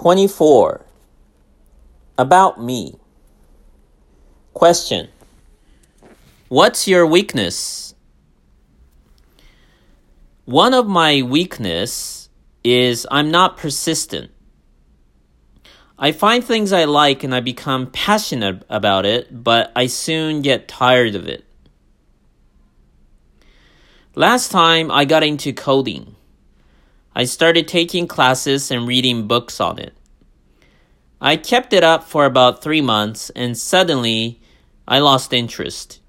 24. About me. Question. What's your weakness? One of my weakness is I'm not persistent. I find things I like and I become passionate about it, but I soon get tired of it. Last time I got into coding. I started taking classes and reading books on it. I kept it up for about 3 months and suddenly I lost interest.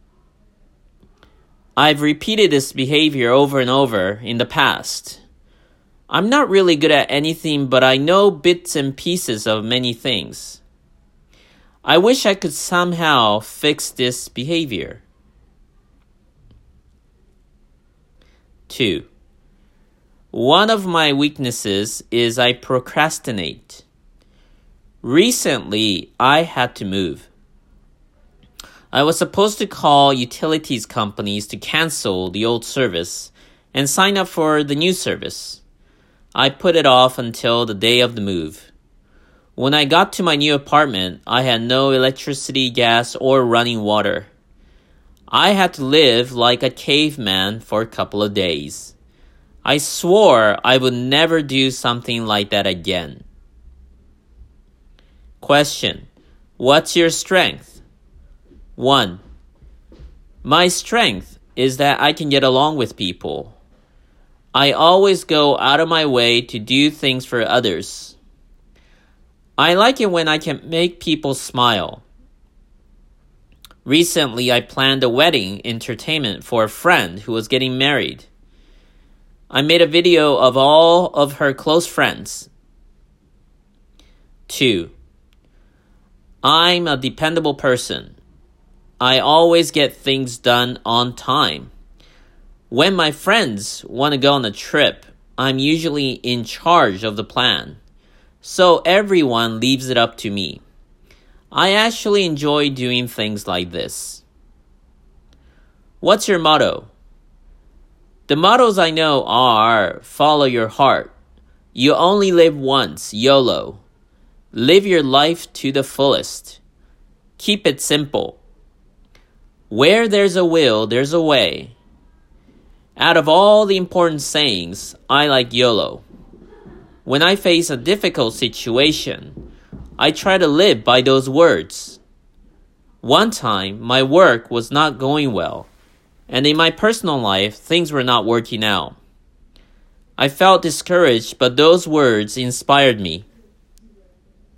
I've repeated this behavior over and over in the past. I'm not really good at anything, but I know bits and pieces of many things. I wish I could somehow fix this behavior. 2. One of my weaknesses is I procrastinate. Recently, I had to move. I was supposed to call utilities companies to cancel the old service and sign up for the new service. I put it off until the day of the move. When I got to my new apartment, I had no electricity, gas, or running water. I had to live like a caveman for a couple of days. I swore I would never do something like that again. Question. What's your strength? 1. My strength is that I can get along with people. I always go out of my way to do things for others. I like it when I can make people smile. Recently, I planned a wedding entertainment for a friend who was getting married. I made a video of all of her close friends. 2. I'm a dependable person. I always get things done on time. When my friends want to go on a trip, I'm usually in charge of the plan. So everyone leaves it up to me. I actually enjoy doing things like this. What's your motto? The mottos I know are follow your heart. You only live once, YOLO. Live your life to the fullest. Keep it simple. Where there's a will, there's a way. Out of all the important sayings, I like YOLO. When I face a difficult situation, I try to live by those words. One time, my work was not going well, and in my personal life, things were not working out. I felt discouraged, but those words inspired me.